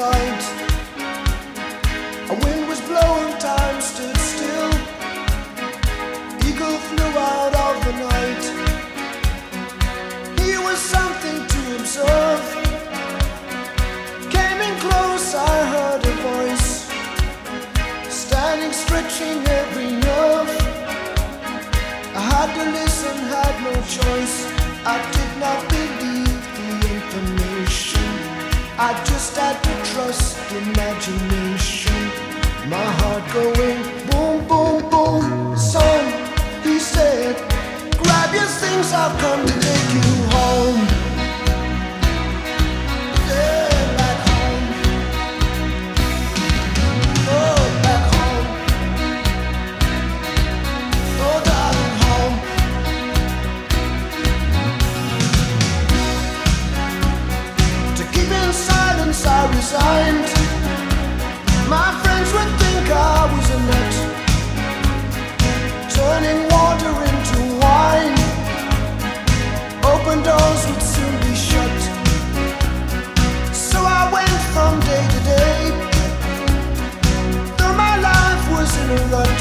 night. A wind was blowing, time stood still. Eagle flew out of the night. He was something to observe. Came in close, I heard a voice, standing, stretching every nerve. I had to listen, had no choice. I did not believe the information. I just had to trust imagination. My heart going boom, boom, boom. Son, he said, grab your things, I've come to take you home. Yeah, back home. Oh, back home. Oh, darling, home. To keep in silence, I resigned. My friends would think I was a nut, turning water into wine. Open doors would soon be shut. So I went from day to day, though my life was in a rut,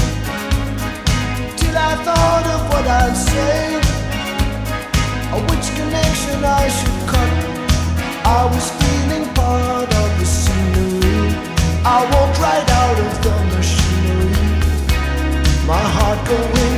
till I thought of what I'd say, or which connection I should cut. I was feeling part of the scenery. I walked right out of the machinery. My heart going